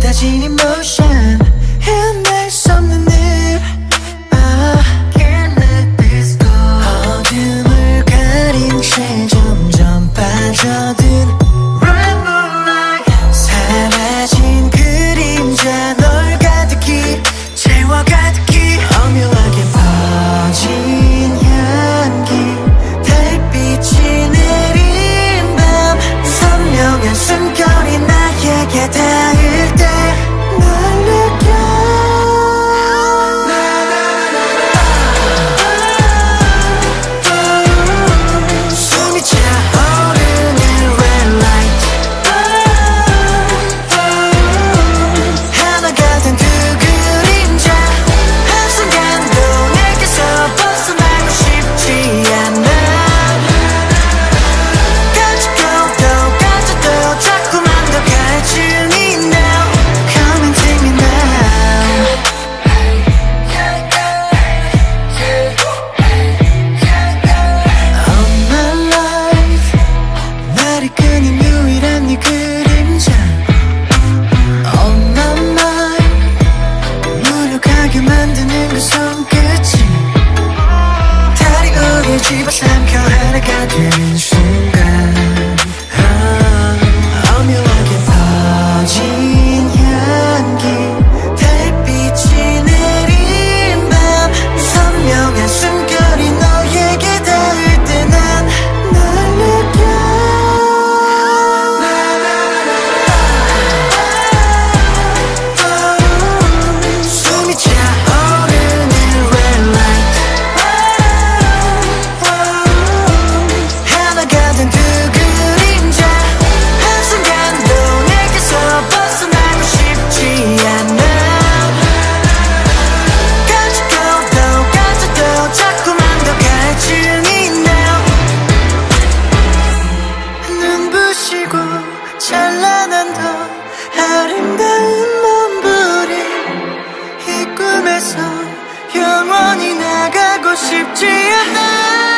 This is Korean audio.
쏟아진 emotion 헤어날 수 없는 일 Can't let this go 어둠을 가린 채 점점 빠져든 Red moonlight 사라진 그림자 널 가득히 채워 가득히 오묘하게 퍼진 향기 달빛이 내린 밤 선명한 숨결이 나에게 닿을 때 널 느껴 숨이 차오르는 red light 하나가 된 두 그림자 한순간도 내게서 벗어나고 싶지 않아 가지고 또 가져도 자꾸만 더 갈증이 now Come and take me now All my life 나를 끄는 유일한 네 그림자 All my mind 무력하게 만드는 그 손끝이 다리 우릴 집어삼켜 하나가 되는 순간 오묘하게 퍼진 향기 달빛이 내린 밤 선명한 숨결이 너에게 닿을 때 난 널 느껴 숨이 차오르는 red light 하나가 된 두 그림자 한순간도 내게서 벗어나고 싶지 않아 가지고 또 가져도 자꾸만 더 갈증이 now 눈부시고 찬란한 더 아름다운 몸부림 이 꿈에서 영원히 나가고 싶지 않아